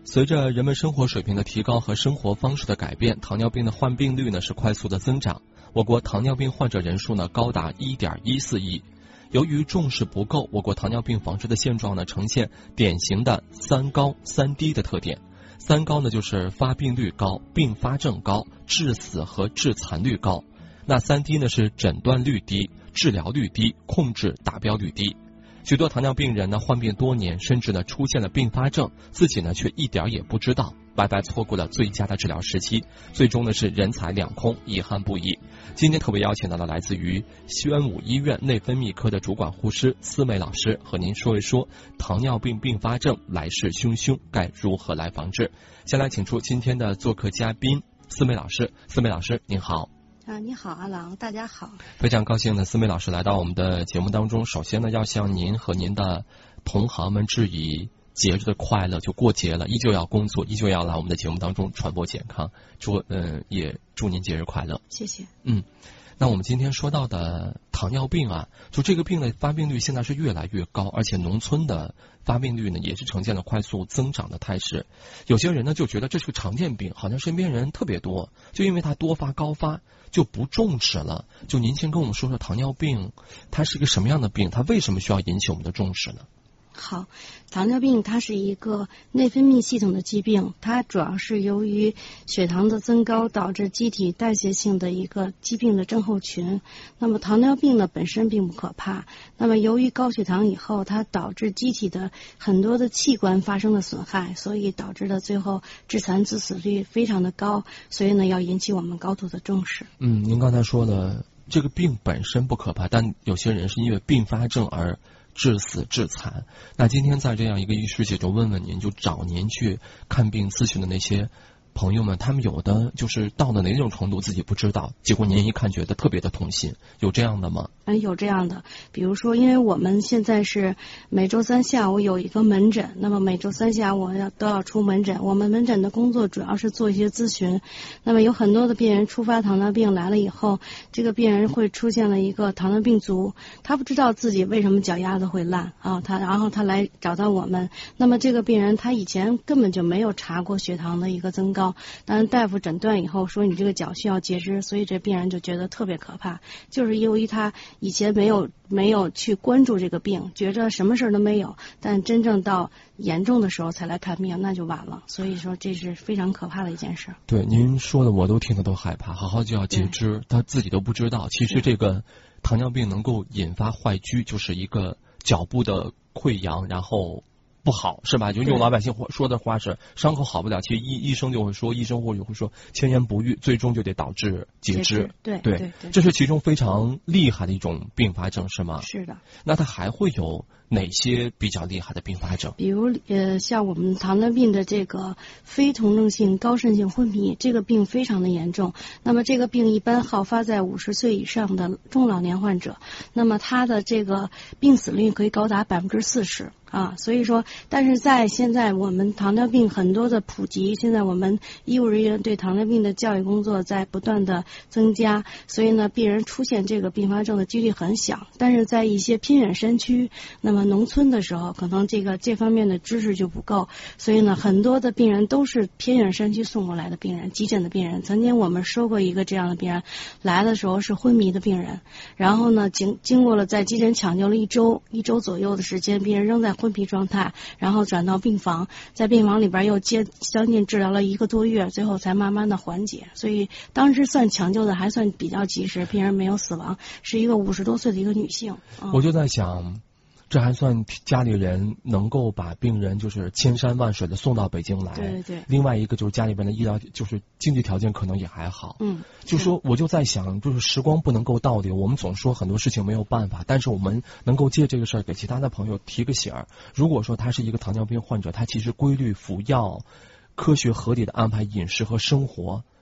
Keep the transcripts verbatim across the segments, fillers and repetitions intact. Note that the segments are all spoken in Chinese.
随着人们生活水平的提高和生活方式的改变，糖尿病的患病率呢是快速的增长。我国糖尿病患者人数呢高达 一点一四亿。由于重视不够，我国糖尿病防治的现状呢呈现典型的三高三低的特点。三高呢就是发病率高、并发症高、致死和致残率高。那三低呢是诊断率低、治疗率低、控制达标率低。许多糖尿病人呢患病多年，甚至呢出现了并发症，自己呢却一点也不知道，白白错过了最佳的治疗时期，最终呢是人财两空，遗憾不已。今天特别邀请到了来自于宣武医院内分泌科的主管护师思美老师，和您说一说糖尿病并发症来势汹汹，该如何来防治。先来请出今天的做客嘉宾思美老师。思美老师您好。 啊，你好，阿郎，大家好。 非常高兴呢，思美老师来到我们的节目当中。首先呢，要向您和您的同行们致以节日的快乐，就过节了，依旧要工作，依旧要来我们的节目当中传播健康。祝嗯、呃，也祝您节日快乐。 谢谢。 嗯，那我们今天说到的糖尿病啊，就这个病的发病率现在是越来越高，而且农村的发病率呢也是呈现了快速增长的态势。有些人呢就觉得这是个常见病，好像身边人特别多，就因为它多发高发就不重视了。就您先跟我们说说糖尿病它是一个什么样的病，它为什么需要引起我们的重视呢？ 好，糖尿病它是一个内分泌系统的疾病，它主要是由于血糖的增高导致机体代谢性的一个疾病的症候群。那么糖尿病呢本身并不可怕，那么由于高血糖以后，它导致机体的很多的器官发生了损害，所以导致的最后致残致死率非常的高，所以呢要引起我们高度的重视。 嗯，您刚才说了这个病本身不可怕，但有些人是因为并发症而致死致残。那今天在这样一个医师节就问问您，就找您去看病咨询的那些朋友们，他们有的就是到了哪种程度自己不知道，结果您一看觉得特别的痛心，有这样的吗？ 嗯，有这样的。比如说，因为我们现在是每周三下午有一个门诊，那么每周三下午要都要出门诊。我们门诊的工作主要是做一些咨询。那么有很多的病人初发糖尿病来了以后，这个病人会出现了一个糖尿病足，他不知道自己为什么脚丫子会烂啊，他然后他来找到我们。那么这个病人他以前根本就没有查过血糖的一个增高，但是大夫诊断以后说你这个脚需要截肢，所以这病人就觉得特别可怕，就是由于他以前没有没有去关注这个病，觉着什么事都没有，但真正到严重的时候才来看病，那就晚了。所以说这是非常可怕的一件事。 对，您说的我都听得都害怕，好好就要截肢，他自己都不知道。其实这个糖尿病能够引发坏疽，就是一个脚部的溃疡，然后不好是吧？就用老百姓说的话是伤口好不了，其实医医生就会说，医生或者会说千言不愈，最终就得导致截肢。 对对, 对, 对，这是其中非常厉害的一种并发症是吗？ 是的。 那它还会有哪些比较厉害的并发症？ 比如呃，像我们糖尿病的这个非酮症性高渗性昏迷，这个病非常的严重。那么这个病一般好发在五十岁以上的中老年患者，那么它的这个病死率可以高达百分之四十。啊，所以说，但是在现在我们糖尿病很多的普及，现在我们医务人员对糖尿病的教育工作在不断的增加，所以呢，病人出现这个并发症的几率很小。但是在一些偏远山区，那么农村的时候，可能这个这方面的知识就不够，所以呢，很多的病人都是偏远山区送过来的病人，急诊的病人。曾经我们收过一个这样的病人，来的时候是昏迷的病人，然后呢，经经过了在急诊抢救了一周一周左右的时间，病人仍在昏迷状态，然后转到病房，在病房里边又接将近治疗了一个多月，最后才慢慢的缓解。所以当时算抢救的还算比较及时，病人没有死亡，是一个五十多岁的一个女性。嗯、 我就在想，这还算家里人能够把病人就是千山万水的送到北京来。 对对对。 另外一个就是家里边的医疗就是经济条件可能也还好。 嗯。 就说我就在想，就是时光不能够倒流，我们总说很多事情没有办法，但是我们能够借这个事儿给其他的朋友提个醒儿。如果说他是一个糖尿病患者，他其实规律服药，科学合理的安排饮食和生活，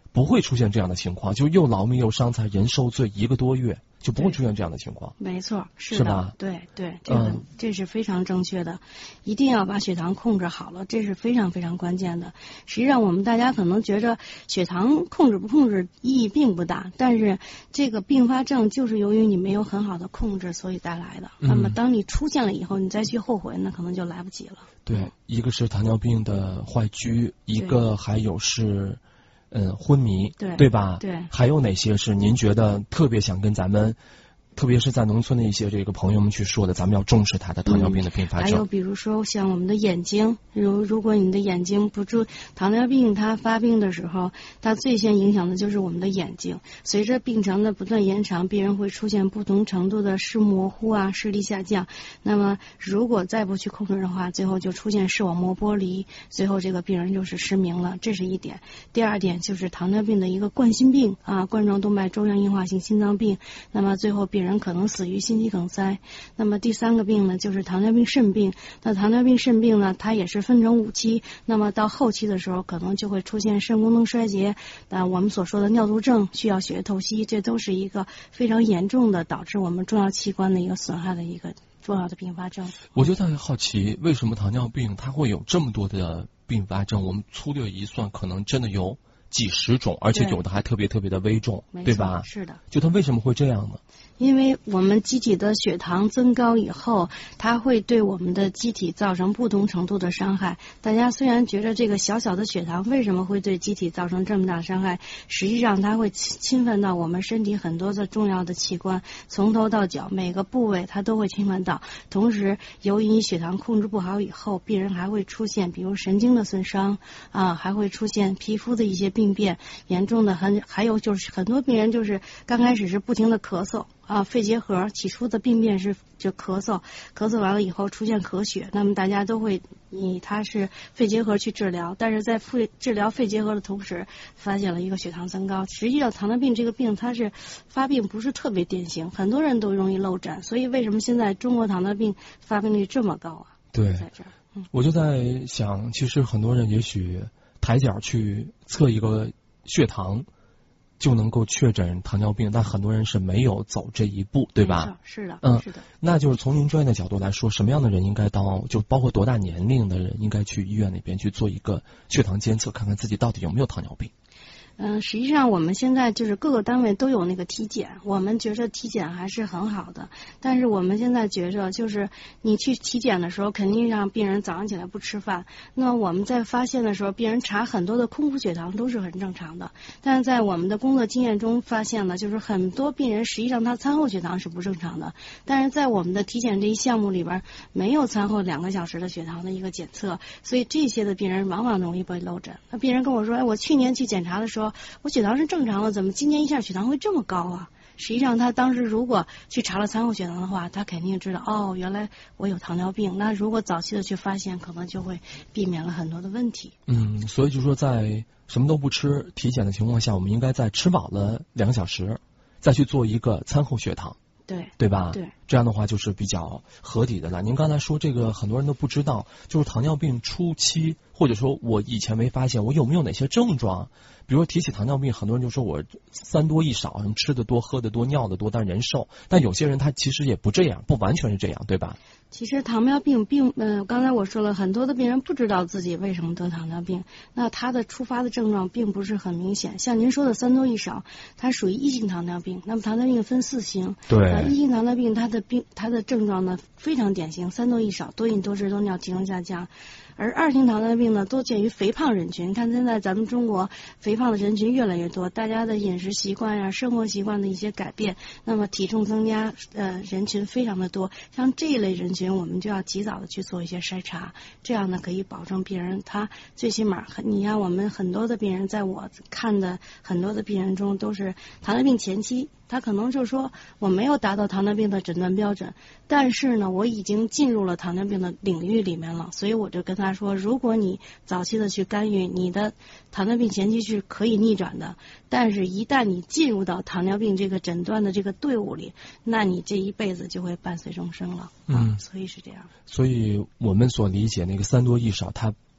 不会出现这样的情况，就又劳命又伤财，人受罪一个多月，就不会出现这样的情况。 没错，是的， 是吧？ 对对，这个、嗯、这是非常正确的，一定要把血糖控制好了，这是非常非常关键的。实际上，我们大家可能觉着血糖控制不控制意义并不大，但是这个并发症就是由于你没有很好的控制，所以带来的。嗯、那么，当你出现了以后，你再去后悔，那可能就来不及了。 对，一个是糖尿病的坏疽，一个还有是。嗯，昏迷， 对对吧？ 对， 还有哪些是您觉得特别想跟咱们，特别是在农村的一些这个朋友们去说的，咱们要重视他的糖尿病的并发症？ 嗯、还有比如说像我们的眼睛，如如果你的眼睛不注，糖尿病它发病的时候，它最先影响的就是我们的眼睛。随着病程的不断延长，病人会出现不同程度的视模糊啊，视力下降。那么如果再不去控制的话，最后就出现视网膜剥离，最后这个病人就是失明了，这是一点。第二点就是糖尿病的一个冠心病啊，冠状动脉粥样硬化性心脏病，那么最后病人可能死于心肌梗塞。那么第三个病呢，就是糖尿病肾病。那糖尿病肾病呢，它也是分成五期，那么到后期的时候，可能就会出现肾功能衰竭，啊，我们所说的尿毒症，需要血液透析，这都是一个非常严重的导致我们重要器官的一个损害的一个重要的并发症。 我就在好奇，为什么糖尿病它会有这么多的并发症？我们粗略一算，可能真的有几十种，而且有的还特别特别的危重，对吧？ 是的。 就它为什么会这样呢？ 因为我们机体的血糖增高以后，它会对我们的机体造成不同程度的伤害。大家虽然觉得这个小小的血糖为什么会对机体造成这么大的伤害，实际上它会侵犯到我们身体很多的重要的器官，从头到脚每个部位它都会侵犯到。同时，由于你血糖控制不好以后，病人还会出现比如神经的损伤啊，还会出现皮肤的一些病变，严重的很还有就是很多病人就是刚开始是不停的咳嗽。啊，肺结核起初的病变是就咳嗽，咳嗽完了以后出现咳血，那么大家都会以它是肺结核去治疗，但是在肺治疗肺结核的同时，发现了一个血糖增高。实际上，糖尿病这个病它是发病不是特别典型，很多人都容易漏诊，所以为什么现在中国糖尿病发病率这么高啊？ 对， 在这儿，嗯， 我就在想，其实很多人也许抬脚去测一个血糖。就能够确诊糖尿病，但很多人是没有走这一步，对吧？ 是的， 嗯， 是的。 那就是从您专业的角度来说，什么样的人应该到，就包括多大年龄的人应该去医院那边去做一个血糖监测，看看自己到底有没有糖尿病？ 嗯，实际上我们现在就是各个单位都有那个体检，我们觉着体检还是很好的，但是我们现在觉着就是你去体检的时候，肯定让病人早上起来不吃饭。那么我们在发现的时候，病人查很多的空腹血糖都是很正常的，但是在我们的工作经验中发现了，就是很多病人实际上他餐后血糖是不正常的，但是在我们的体检这一项目里边没有餐后两个小时的血糖的一个检测，所以这些的病人往往容易被漏诊。那病人跟我说，哎，我去年去检查的时候。我血糖是正常的，怎么今年一下血糖会这么高啊？实际上他当时如果去查了餐后血糖的话，他肯定知道哦，原来我有糖尿病。那如果早期的去发现，可能就会避免了很多的问题。 嗯，所以就说在什么都不吃体检的情况下，我们应该在吃饱了两个小时再去做一个餐后血糖。 对， 对吧？ 对， 这样的话就是比较合理的了。您刚才说这个很多人都不知道，就是糖尿病初期，或者说我以前没发现，我有没有哪些症状？比如说提起糖尿病，很多人就说我三多一少，什么吃的多、喝的多、尿的多，但人瘦。但有些人他其实也不这样，不完全是这样，对吧？ 其实糖尿病并呃，刚才我说了，很多的病人不知道自己为什么得糖尿病，那他的出发的症状并不是很明显。像您说的三多一少，它属于一型糖尿病。那么糖尿病分四型， 对， 呃、一型糖尿病它的病它的症状呢非常典型，三多一少，多饮多食多尿，体重下降。而二型糖尿病呢，多见于肥胖人群。看现在咱们中国肥胖的人群越来越多，大家的饮食习惯呀、生活习惯的一些改变，那么体重增加，呃，人群非常的多。像这一类人群，我们就要及早的去做一些筛查，这样呢可以保证病人他最起码，你看我们很多的病人，在我看的很多的病人中都是糖尿病前期。他可能就是说我没有达到糖尿病的诊断标准，但是呢我已经进入了糖尿病的领域里面了，所以我就跟他说，如果你早期的去干预，你的糖尿病前期是可以逆转的，但是一旦你进入到糖尿病这个诊断的这个队伍里，那你这一辈子就会伴随终生了。 嗯， 所以是这样。 所以我们所理解那个三多一少，它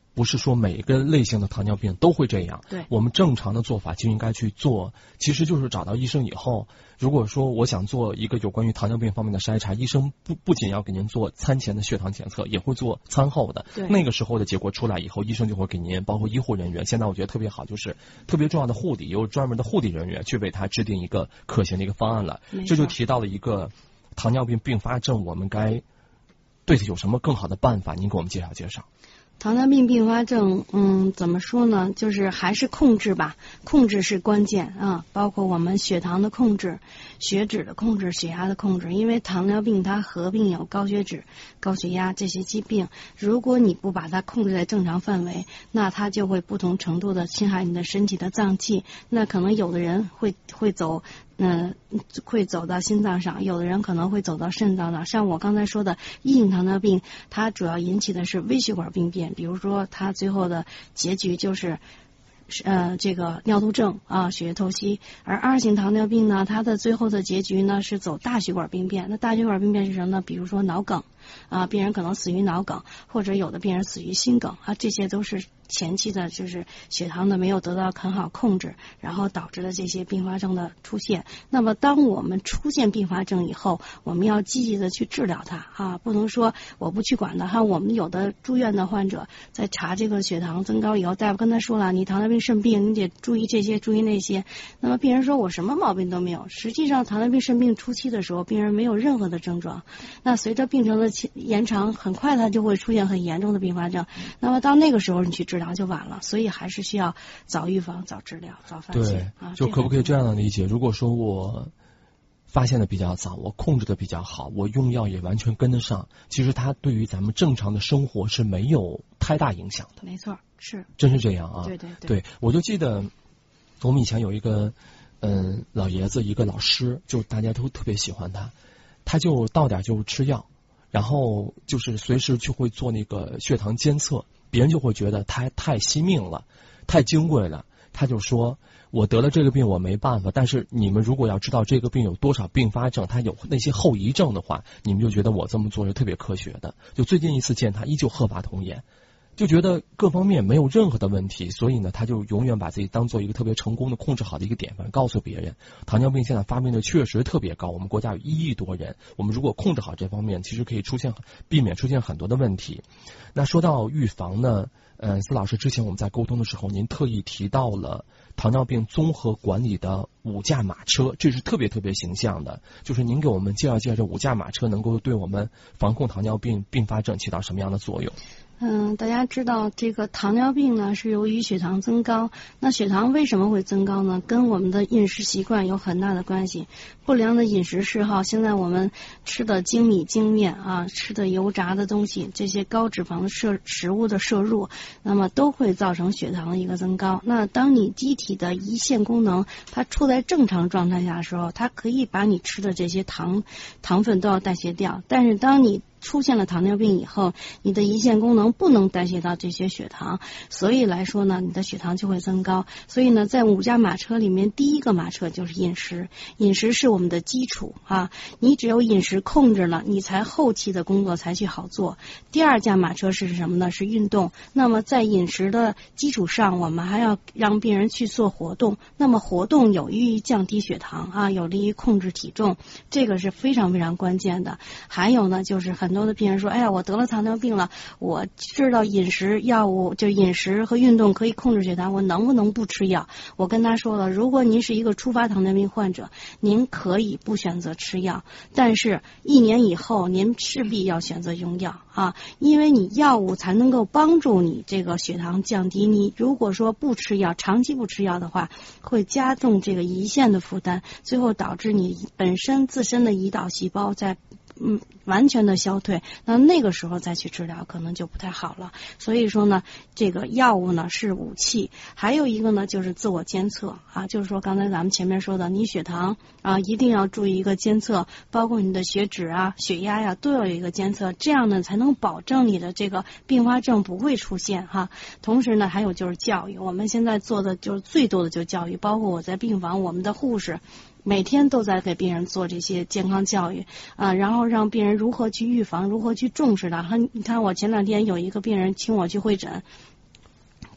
不是说每一个类型的糖尿病都会这样。 对， 我们正常的做法就应该去做，其实就是找到医生以后，如果说我想做一个有关于糖尿病方面的筛查，医生不不仅要给您做餐前的血糖检测，也会做餐后的。 对， 那个时候的结果出来以后，医生就会给您，包括医护人员，现在我觉得特别好，就是特别重要的护理，有专门的护理人员去为他制定一个可行的一个方案了。这就提到了一个糖尿病并发症，我们该对它有什么更好的办法？您给我们介绍介绍。 糖尿病并发症，嗯，怎么说呢？就是还是控制吧，控制是关键啊，包括我们血糖的控制、血脂的控制、血压的控制。因为糖尿病它合并有高血脂、高血压这些疾病，如果你不把它控制在正常范围，那它就会不同程度的侵害你的身体的脏器。那可能有的人会会走。嗯，会走到心脏上，有的人可能会走到肾脏上。像我刚才说的一型糖尿病，它主要引起的是微血管病变，比如说它最后的结局就是呃这个尿毒症啊，血液透析。而二型糖尿病呢，它的最后的结局呢是走大血管病变。那大血管病变是什么呢？比如说脑梗啊，病人可能死于脑梗，或者有的病人死于心梗啊，这些都是前期的就是血糖的没有得到很好控制，然后导致了这些并发症的出现。那么当我们出现并发症以后，我们要积极的去治疗它啊，不能说我不去管它。哈，我们有的住院的患者在查这个血糖增高以后，大夫跟他说了，你糖尿病肾病，你得注意这些注意那些。那么病人说我什么毛病都没有，实际上糖尿病肾病初期的时候，病人没有任何的症状，那随着病程的延长，很快他就会出现很严重的并发症。那么到那个时候你去治疗就晚了，所以还是需要早预防、早治疗、早发现。 对，就可不可以这样的理解？如果说我发现的比较早，我控制的比较好，我用药也完全跟得上，其实它对于咱们正常的生活是没有太大影响的。 没错，是， 真是这样啊！ 对对对, 对，我就记得我们以前有一个嗯老爷子，一个老师，就大家都特别喜欢他，他就到点就吃药，然后就是随时就会做那个血糖监测，别人就会觉得他太惜命了，太金贵了。他就说，我得了这个病我没办法，但是你们如果要知道这个病有多少并发症，它有那些后遗症的话，你们就觉得我这么做是特别科学的。就最近一次见他依旧鹤发童颜，就觉得各方面没有任何的问题，所以呢他就永远把自己当做一个特别成功的控制好的一个典范，告诉别人糖尿病现在发病率确实特别高，我们国家有一亿多人，我们如果控制好这方面，其实可以出现避免出现很多的问题。那说到预防呢，呃，司老师之前我们在沟通的时候，您特意提到了糖尿病综合管理的五驾马车，这是特别特别形象的，就是您给我们介绍介绍这五驾马车能够对我们防控糖尿病并发症起到什么样的作用。 嗯，大家知道这个糖尿病呢是由于血糖增高，那血糖为什么会增高呢？跟我们的饮食习惯有很大的关系。不良的饮食嗜好，现在我们吃的精米精面啊，吃的油炸的东西，这些高脂肪的摄食物的摄入，那么都会造成血糖的一个增高。那当你机体的胰腺功能它处在正常状态下的时候，它可以把你吃的这些糖糖分都要代谢掉，但是当你出现了糖尿病以后，你的胰腺功能不能代谢到这些血糖，所以来说呢，你的血糖就会增高。所以呢，在五驾马车里面，第一个马车就是饮食，饮食是我们的基础啊，你只有饮食控制了，你才后期的工作才去好做。第二驾马车是什么呢？是运动。那么在饮食的基础上，我们还要让病人去做活动，那么活动有利于降低血糖啊，有利于控制体重，这个是非常非常关键的。还有呢，就是很多的病人说，哎呀，我得了糖尿病了，我知道饮食药物就饮食和运动可以控制血糖，我能不能不吃药？我跟他说了，如果您是一个初发糖尿病患者，您可以不选择吃药，但是一年以后您势必要选择用药啊，因为你药物才能够帮助你这个血糖降低。你如果说不吃药，长期不吃药的话，会加重这个胰腺的负担，最后导致你本身自身的胰岛细胞在嗯，完全的消退，那那个时候再去治疗可能就不太好了。所以说呢，这个药物呢是武器，还有一个呢就是自我监测啊，就是说刚才咱们前面说的，你血糖啊一定要注意一个监测，包括你的血脂啊、血压呀、啊、都要有一个监测，这样呢才能保证你的这个并发症不会出现哈。同时呢，还有就是教育，我们现在做的就是最多的就教育，包括我在病房，我们的护士每天都在给病人做这些健康教育啊，然后让病人如何去预防，如何去重视它。你看我前两天有一个病人请我去会诊，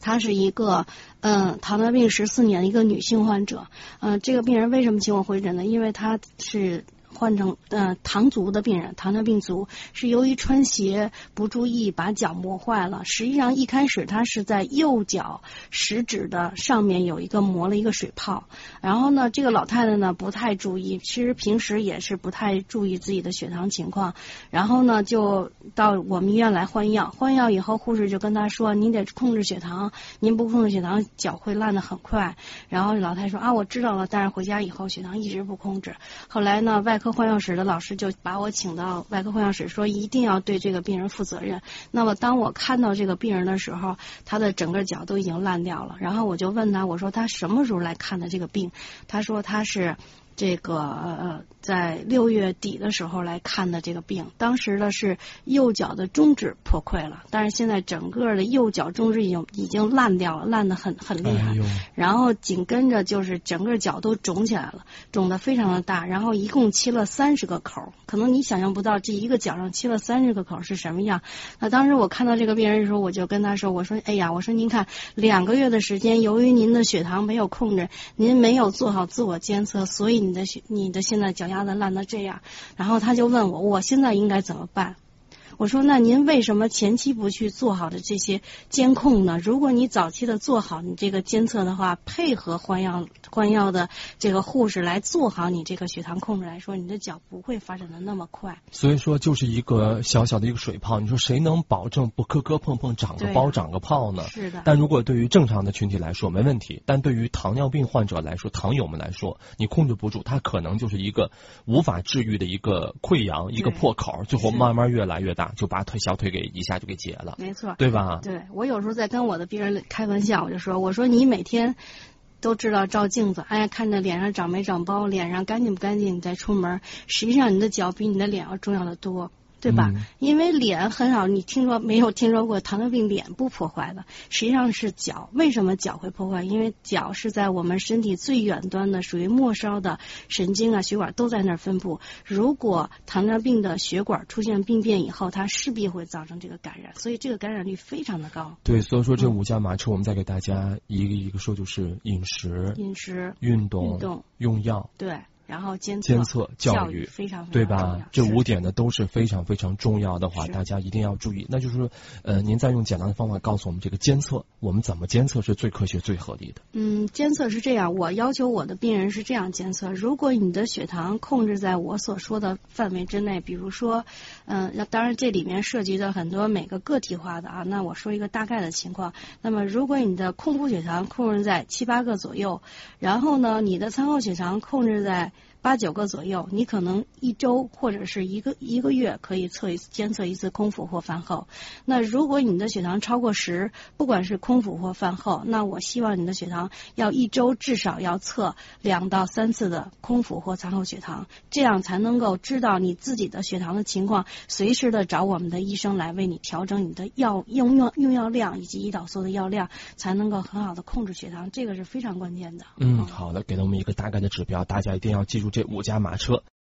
她是一个嗯糖尿病十四年的一个女性患者。嗯、呃，这个病人为什么请我回诊呢？因为她是患成呃糖足的病人，糖尿病足，是由于穿鞋不注意把脚磨坏了。实际上一开始他是在右脚食指的上面有一个磨了一个水泡，然后呢这个老太太呢不太注意，其实平时也是不太注意自己的血糖情况，然后呢就到我们医院来换药，换药以后护士就跟她说您得控制血糖，您不控制血糖脚会烂得很快。然后老太太说啊我知道了，但是回家以后血糖一直不控制。后来呢外科换药室的老师就把我请到外科换药室，说一定要对这个病人负责任。那么当我看到这个病人的时候，他的整个脚都已经烂掉了，然后我就问他，我说他什么时候来看的这个病？他说他是这个呃，在六月底的时候来看的这个病，当时的是右脚的中指破溃了，但是现在整个的右脚中指已经已经烂掉了，烂得很很厉害、哎、然后紧跟着就是整个脚都肿起来了，肿得非常的大，然后一共切了三十个口，可能你想象不到这一个脚上切了三十个口是什么样。那当时我看到这个病人的时候，我就跟他说，我说哎呀，我说您看两个月的时间，由于您的血糖没有控制，您没有做好自我监测，所以你的你的现在脚丫子烂到这样。然后他就问我，我现在应该怎么办？我说那您为什么前期不去做好的这些监控呢？如果你早期的做好你这个监测的话，配合换药换药的这个护士来做好你这个血糖控制来说，你的脚不会发展的那么快。 所以说就是一个小小的一个水泡，你说谁能保证不磕磕碰碰长个包长个泡呢？ 是的。 但如果对于正常的群体来说没问题，但对于糖尿病患者来说，糖友们来说，你控制不住，它可能就是一个无法治愈的一个溃疡，一个破口，最后慢慢越来越大，就把腿小腿给一下就给解了。 没错， 对吧？ 对，我有时候在跟我的病人开玩笑，我就说，我说你每天都知道照镜子，哎，看着脸上长没长包，脸上干净不干净，你再出门，实际上你的脚比你的脸要重要的多。对吧、嗯、因为脸很少，你听说没有听说过糖尿病脸部破坏的，实际上是脚。为什么脚会破坏？因为脚是在我们身体最远端的，属于末梢的神经啊血管都在那儿分布，如果糖尿病的血管出现病变以后，它势必会造成这个感染，所以这个感染率非常的高。 对，所以说这五驾马车我们再给大家一个一个说，就是饮食、 饮食、 运动、 运动、 用药， 对，然后监测、 监测、教育， 非常非常对吧？这五点呢都是非常非常重要的话，大家一定要注意。那就是说，呃，您再用简单的方法告诉我们这个监测，我们怎么监测是最科学、最合理的？ 嗯，监测是这样，我要求我的病人是这样监测：如果你的血糖控制在我所说的范围之内，比如说，嗯、呃，当然这里面涉及的很多每个个体化的啊，那我说一个大概的情况。那么，如果你的空腹血糖控制在七八个左右，然后呢，你的餐后血糖控制在八九个左右，你可能一周或者是一个一个月可以测一次监测一次空腹或饭后。那如果你的血糖超过十，不管是空腹或饭后，那我希望你的血糖要一周至少要测两到三次的空腹或餐后血糖，这样才能够知道你自己的血糖的情况，随时的找我们的医生来为你调整你的药用药用药量以及胰岛素的药量，才能够很好的控制血糖，这个是非常关键的。 嗯，好的，给了我们一个大概的指标，大家一定要记住这五驾马车。